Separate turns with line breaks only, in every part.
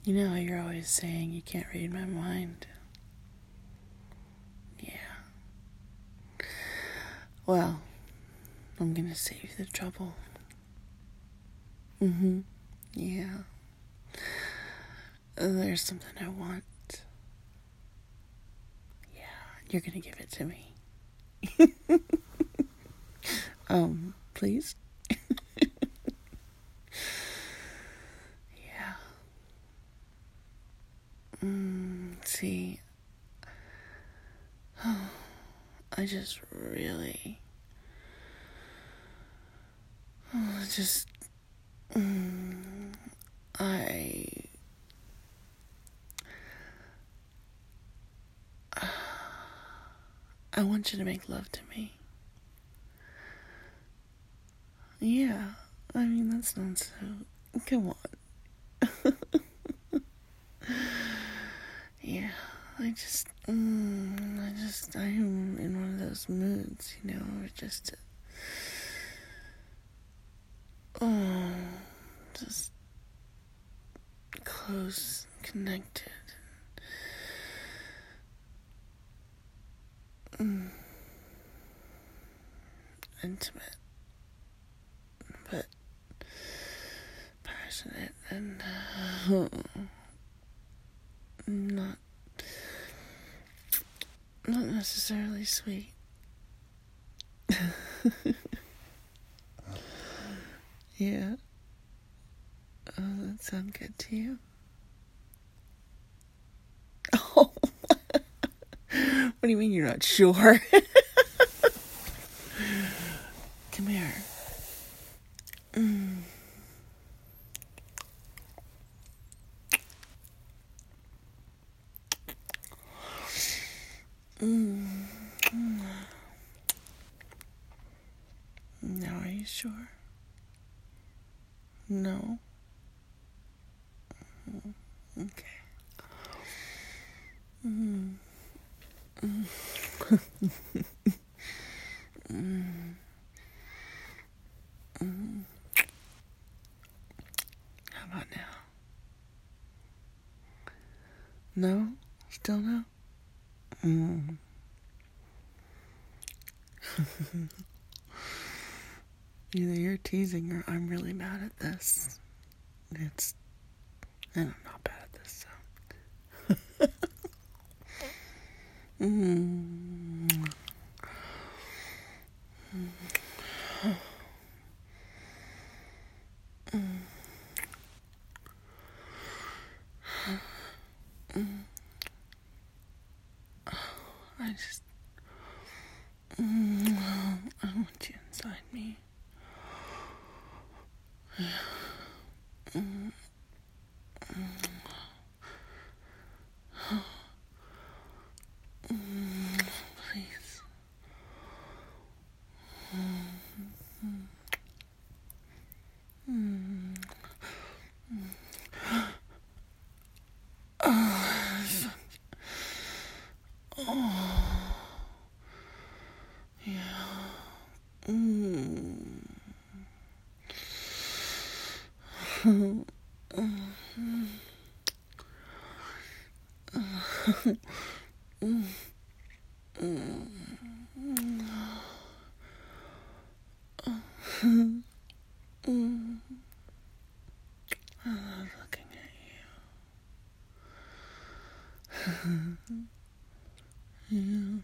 You know how you're always saying you can't read my mind? Yeah. Well, I'm gonna save you the trouble. Yeah. There's something I want. Yeah, you're gonna give it to me. Please? Yeah. See, I just really, I want you to make love to me. Yeah, I mean, that sounds so, come on. Yeah, I am in one of those moods, where just close, connected, intimate, but passionate and not necessarily sweet. Yeah. Oh, that sound good to you? Oh. What do you mean you're not sure? Come here. Now, are you sure? No? Okay. How about now? No? Still no? Either you're teasing or I'm really bad at this. And I'm not bad at this, so. I want you inside me. Please. I love looking at you.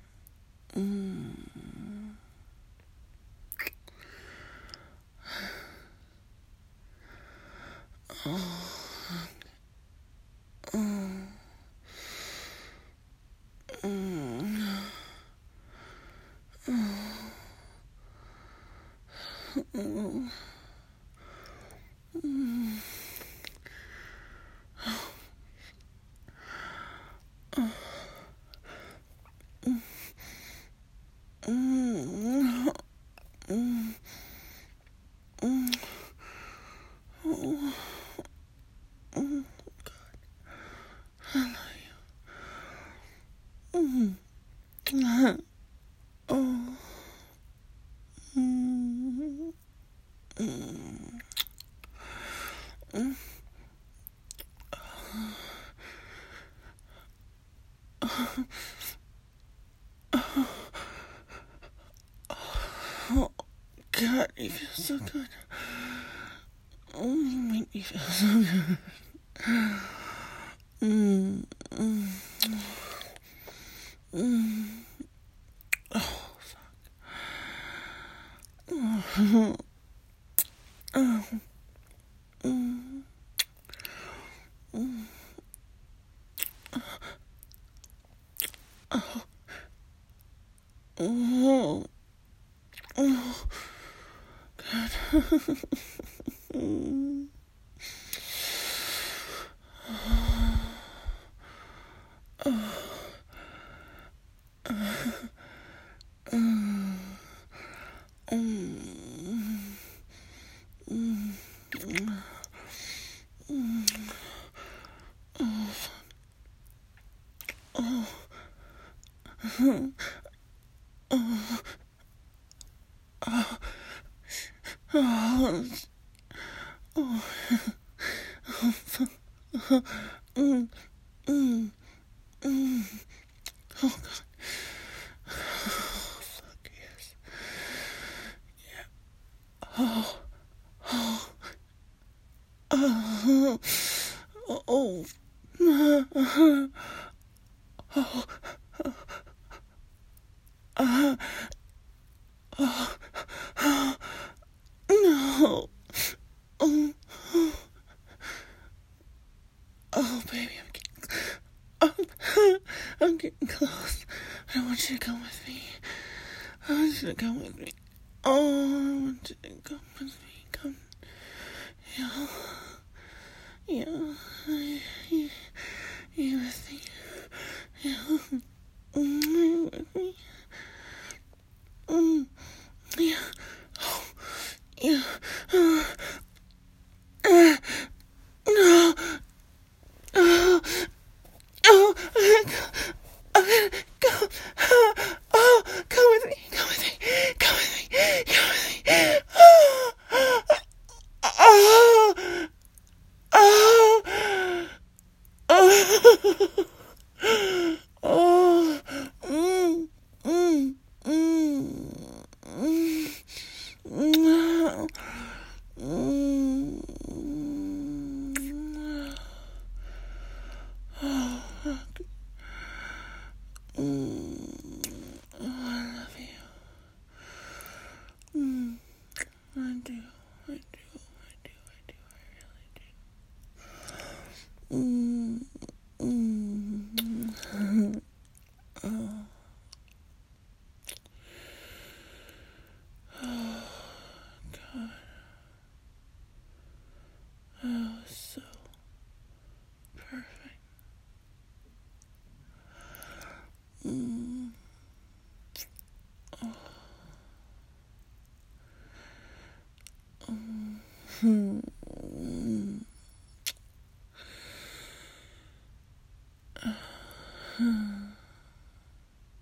so good. Oh, you make me feel so good. Mm, mm, mm. Oh, fuck. Oh, oh, mm, mm, oh, oh, oh, God. Mm. Mm, mm, mm. Oh, God. Oh, fuck yes. Oh, oh, oh, oh, no. Oh, oh, baby, I'm getting close. I want you to come with me. I want you to come with me. Oh, I want you to come with me. Come. Yeah. Yeah. You with me. Yeah. You with me. Yeah. Oh, yeah. No. Oh, oh, go. Oh, come with me. Come with me. Come with me. Come with me. Oh, oh, oh, oh, oh, mm, mm, mm, mm, I love you. I do. I do. I do. I do. I really do. Oh, God. Oh, so perfect. Oh.